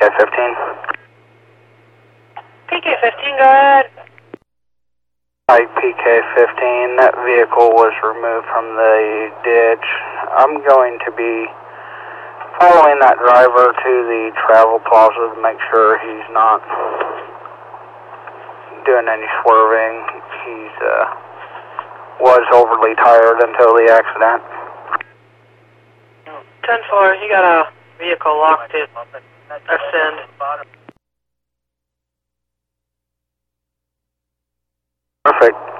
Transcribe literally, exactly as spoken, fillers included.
K fifteen. P K fifteen, go ahead. Hi, P K fifteen. That vehicle was removed from the ditch. I'm going to be following that driver to the travel plaza to make sure he's not doing any swerving. He's uh, was overly tired until the accident. ten four, you got a vehicle locked in Ascend. Perfect.